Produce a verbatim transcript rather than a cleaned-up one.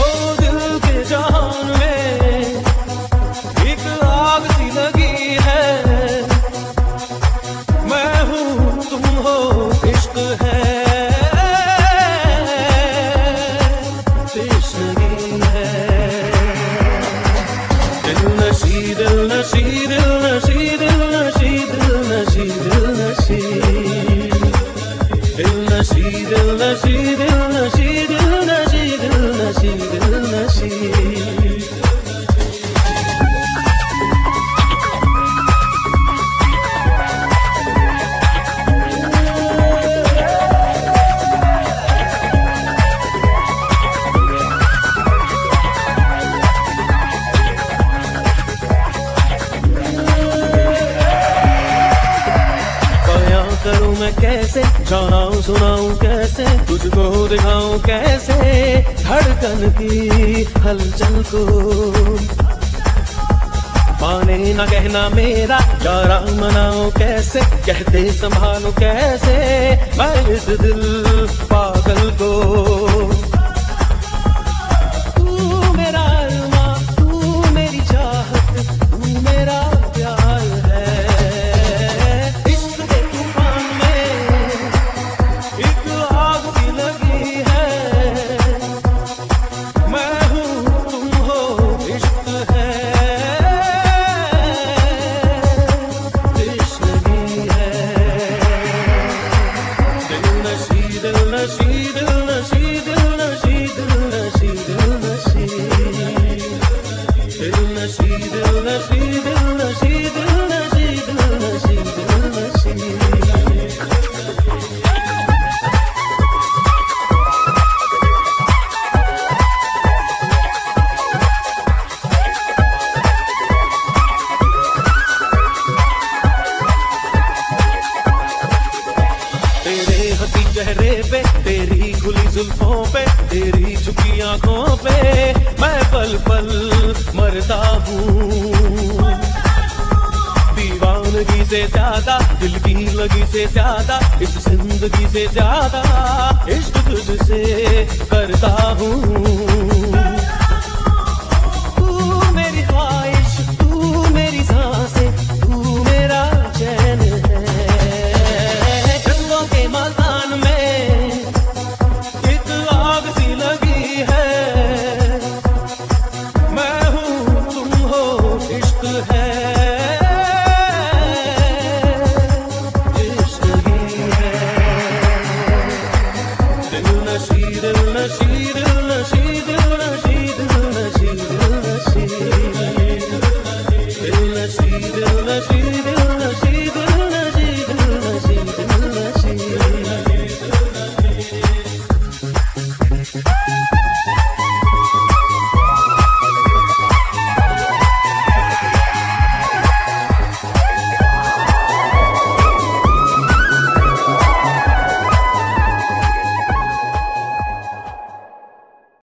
दिल के जहान में एक आग सी लगी है, मैं हूँ तुम हो इश्क है, तश्वीर है। दिल नशी दिल नशी दिल नशी दिल नशी दिल नशी दिल नशी दिल नशी दिल नशी दिल नशी दिल नशी दिल नशी दिल नशी। करूं मैं कैसे, जानाऊं सुनाऊं कैसे, तुझको दिखाऊं कैसे धड़कन की हलचल को। माने ना कहना मेरा यारा, मनाऊं कैसे, कहते संभालूं कैसे मैं इस दिल पागल को। तू मेरा अरमां, तू मेरी चाहत, तू मेरा प्यार है। चेहरे पे तेरी खुली जुल्फों पे, तेरी झुकी आंखों पे मैं पल पल मरता हूँ। दीवानगी से ज्यादा, दिल की लगी से ज्यादा, इस जिंदगी से ज्यादा इश्क तुझसे करता हूँ।